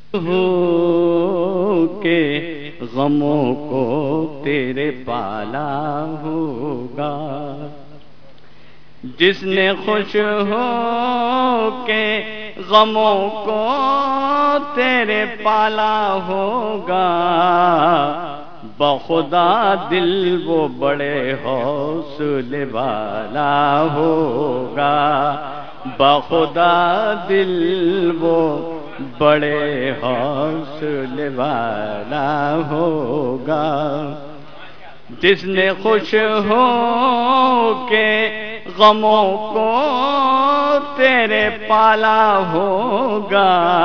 ہو کے غموں کو تیرے پالا ہوگا، جس نے خوش ہو کے غموں کو تیرے پالا ہوگا، بخدا دل وہ بڑے حوصلے والا ہوگا، بخدا دل وہ بڑے حوصلے والا ہوگا، جس نے خوش ہو کے غموں کو تیرے پالا ہوگا،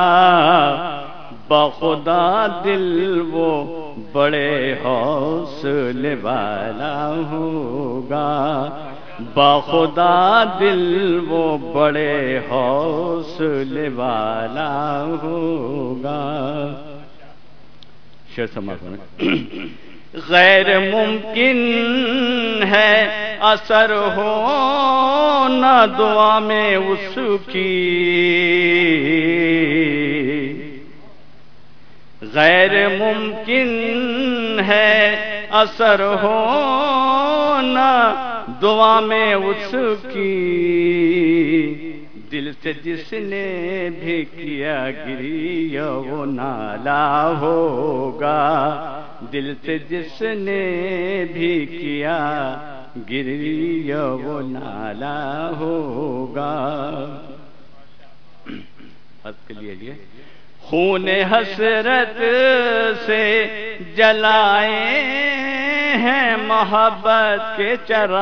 بخدا دل وہ بڑے حوصلے والا ہوگا، بخدا دل وہ بڑے حوصلے والا ہوگا۔ شعر سماعت ہونا۔ غیر ممکن ہے اثر ہو نہ دعا میں اس کی، غیر ممکن ہے اثر ہو نہ دعا میں اس کی، دل سے جس نے بھی کیا گریہ وہ نالا ہوگا، دل سے جس نے بھی کیا گریہ وہ نالا ہوگا۔ حد کے لیے خون حسرت سے جلائے ہیں محبت کے چراغ،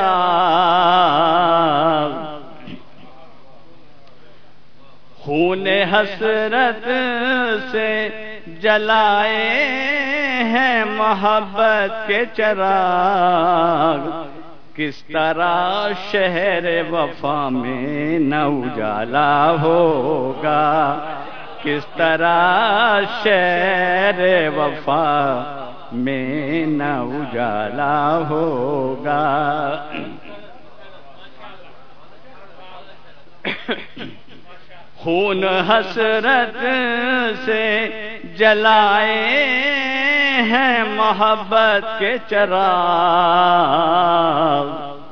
خون حسرت سے جلائے ہیں محبت کے چراغ، کس طرح شہر وفا میں نہ اجالا ہوگا، کس طرح شہر وفا میں نہ اجالا ہوگا۔ خون حسرت سے جلائے ہیں محبت کے چراغ،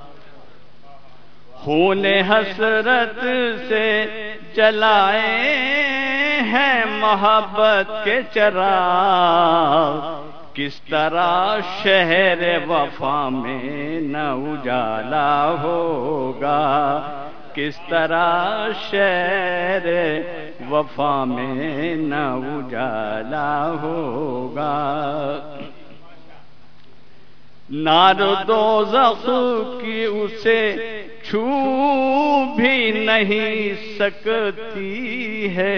خون حسرت سے جلائے ہیں محبت کے چراغ، کس طرح شہر وفا میں نہ اجالا ہوگا، کس طرح شہر وفا میں نہ اجالا ہوگا۔ نار دوزخ کی اسے چھو بھی نہیں سکتی ہے،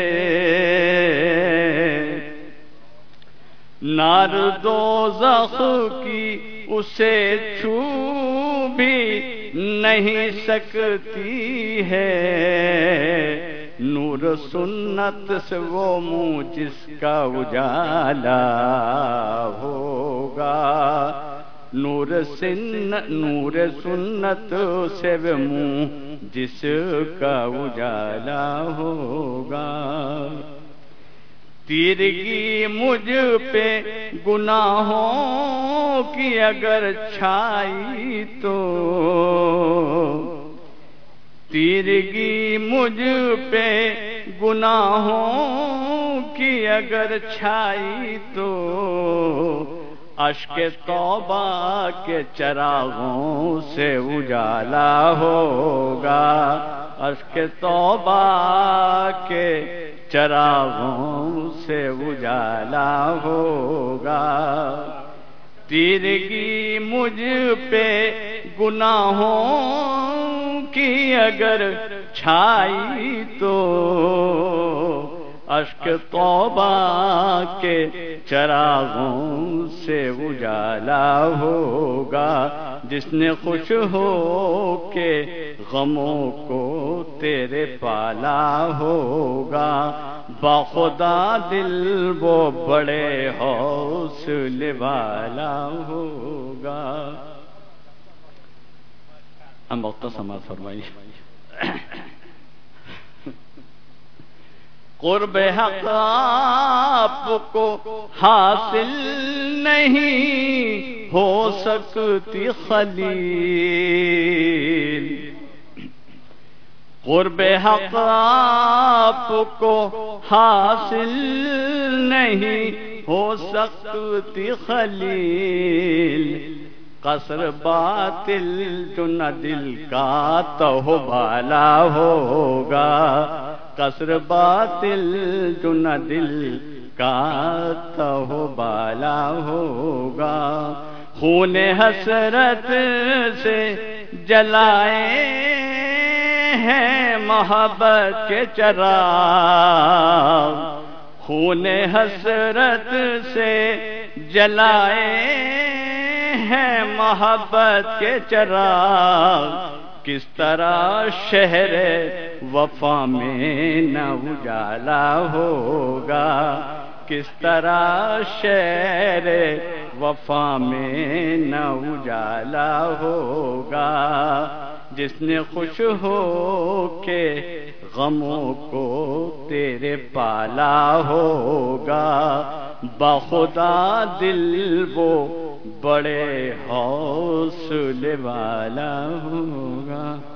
نار دوزخ کی اسے چھو بھی نہیں سکتی ہے، نور سنت سے وہ منہ جس کا اجالا ہوگا، نور سنت سے وہ منہ جس کا اجالا ہوگا۔ تیرگی مجھ پہ گناہوں کی اگر چھائی تو، تیرگی مجھ پہ گناہوں کی اگر چھائی تو، اشک توبہ کے چراغوں سے اجالا ہوگا، اشک توبہ کے چراغوں سے اجالا ہوگا۔ تیرگی مجھ پہ گناہوں کی اگر چھائی تو، اشک توبہ کے چراغوں سے اجالا ہوگا، جس نے خوش ہو کے غموں کو تیرے پالا ہوگا، بخدا دل وہ بڑے حوصلے والا ہوگا۔ ہم وقت سماعت فرمائیے۔ قرب حق آپ کو حاصل نہیں ہو سکتی خلیل، قرب حق آپ کو حاصل نہیں ہو سکتی خلیل، قصر باطل جو نہ دل کا تو بالا ہوگا، قصر باطل جو نہ دل کا تو بالا ہوگا، خون حسرت سے جلائے ہیں محبت کے چراغ، خون حسرت سے جلائے ہیں محبت کے چراغ، کس طرح شہر وفا میں نہ اجالا ہوگا، کس طرح شہر وفا میں نہ اجالا ہوگا، جس نے خوش ہو کے غموں کو تیرے پالا ہوگا، بخدا دل وہ بڑے حوصلے والا ہوگا۔